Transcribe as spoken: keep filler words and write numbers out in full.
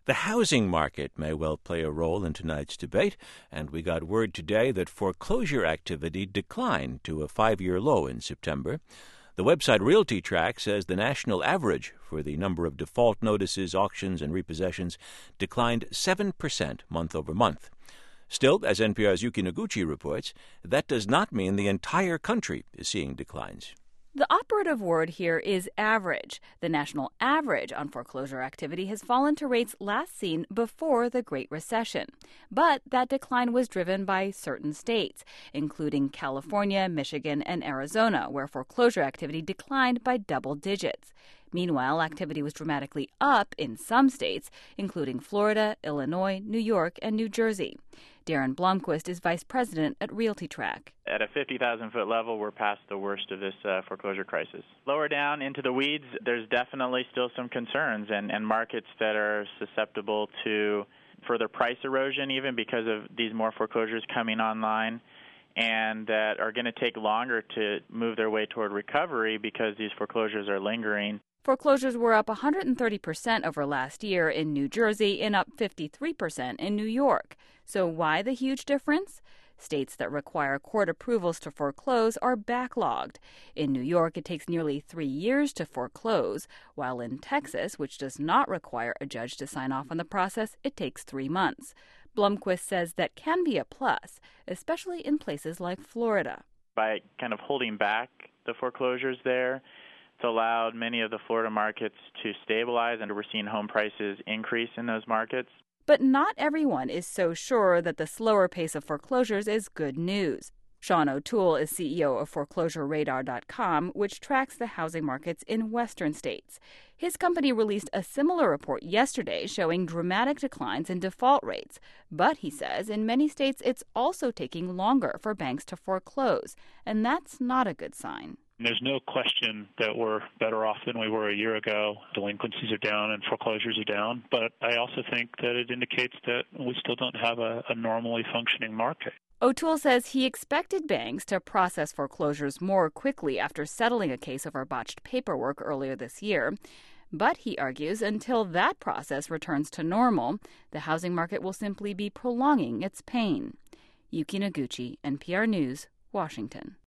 The housing market may well play a role in tonight's debate, and we got word today that foreclosure activity declined to a five-year low in September. The website RealtyTrack says the national average for the number of default notices, auctions, and repossessions declined seven percent month over month. Still, as N P R's Yuki Noguchi reports, that does not mean the entire country is seeing declines. The operative word here is average. The national average on foreclosure activity has fallen to rates last seen before the Great Recession. But that decline was driven by certain states, including California, Michigan, and Arizona, where foreclosure activity declined by double digits. Meanwhile, activity was dramatically up in some states, including Florida, Illinois, New York, and New Jersey. Darren Blomquist is vice president at RealtyTrack. At a fifty thousand foot level, we're past the worst of this uh, foreclosure crisis. Lower down into the weeds, there's definitely still some concerns and, and markets that are susceptible to further price erosion, even because of these more foreclosures coming online, and that are going to take longer to move their way toward recovery because these foreclosures are lingering. Foreclosures were up one hundred thirty percent over last year in New Jersey and up fifty-three percent in New York. So why the huge difference? States that require court approvals to foreclose are backlogged. In New York, it takes nearly three years to foreclose, while in Texas, which does not require a judge to sign off on the process, it takes three months. Blomquist says that can be a plus, especially in places like Florida. By kind of holding back the foreclosures there, it's allowed many of the Florida markets to stabilize, and we're seeing home prices increase in those markets. But not everyone is so sure that the slower pace of foreclosures is good news. Sean O'Toole is C E O of Foreclosure Radar dot com, which tracks the housing markets in western states. His company released a similar report yesterday showing dramatic declines in default rates. But, he says, in many states it's also taking longer for banks to foreclose, and that's not a good sign. There's no question that we're better off than we were a year ago. Delinquencies are down and foreclosures are down. But I also think that it indicates that we still don't have a, a normally functioning market. O'Toole says he expected banks to process foreclosures more quickly after settling a case over botched paperwork earlier this year. But, he argues, until that process returns to normal, the housing market will simply be prolonging its pain. Yuki Noguchi, N P R News, Washington.